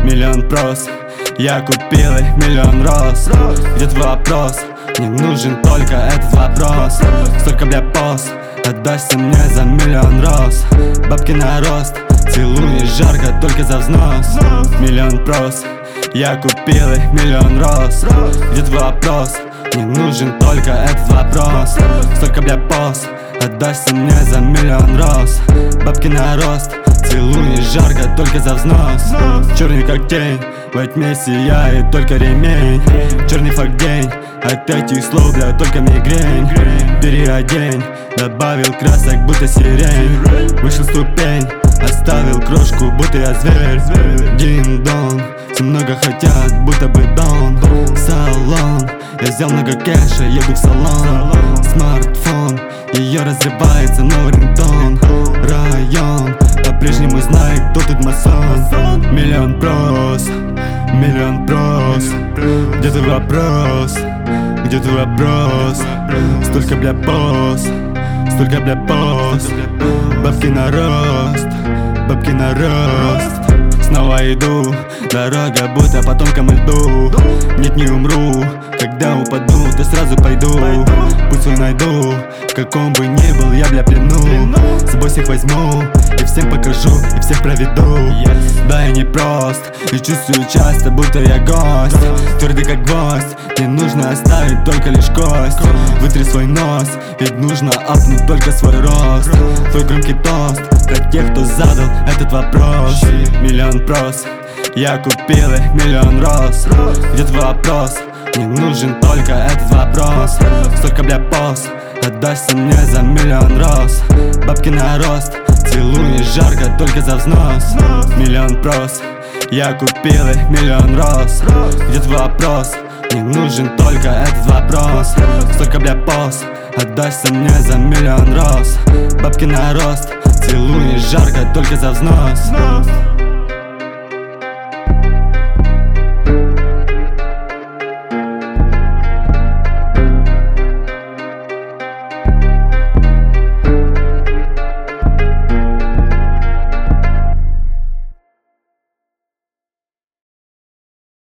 Миллион прос, я купил их миллион роз. Где твой вопрос? Мне нужен только этот вопрос. Столько, бля, поз, отдашься мне за миллион роз. Бабки на рост, целуешь жарко только за взнос. Миллион прос, я купил их миллион роз. Где твой вопрос? Мне нужен только этот вопрос. Столько, бля, поз, отдашься мне за миллион роз. Бабки на рост, целуешь жарко только за взнос. Черный как тень, во тьме сияет только ремень. Черный факт день, от этих слов, бля, только мигрень. Переодень, добавил красок, будто сирень. Вышел ступень, оставил крошку, будто я зверь. Дин-дон, все много хотят, будто бы дон. Салон, я взял много кэша, еду в салон. Смартфон, ее разрывается новый рингтон. Район, по-прежнему знает, кто тут масон. Миллион прос, миллион прос. Где твой вопрос? Где твой вопрос? Столько, бля, поз, столько, бля, поз. Бабки на рост, бабки на рост. Снова иду, дорога будто по тонкому льду. Нет, не умру, когда упаду, то сразу пойду. Путь свой найду, в каком бы ни был я, бля, плену. С собой всех возьму, и всем покажу, и всех проведу. Да, я не прост, и чувствую часто, будто я гость. Твердый как гвоздь, мне нужно оставить только лишь кость. Вытри свой нос, ведь нужно апнуть только свой рост. Твой громкий тост для тех, кто задал этот вопрос. Миллион прос, я купил их миллион роз. Где твой вопрос? Мне нужен только этот вопрос. Столько, бля, поз, отдашься мне за миллион роз. Бабки на рост, целуешь жарко только за взнос. Миллион прос, я купил их миллион роз. Где твой вопрос? Мне нужен только этот вопрос. Столько, бля, поз, отдашься мне за миллион роз. Бабки на рост, целуешь жарко только за взнос.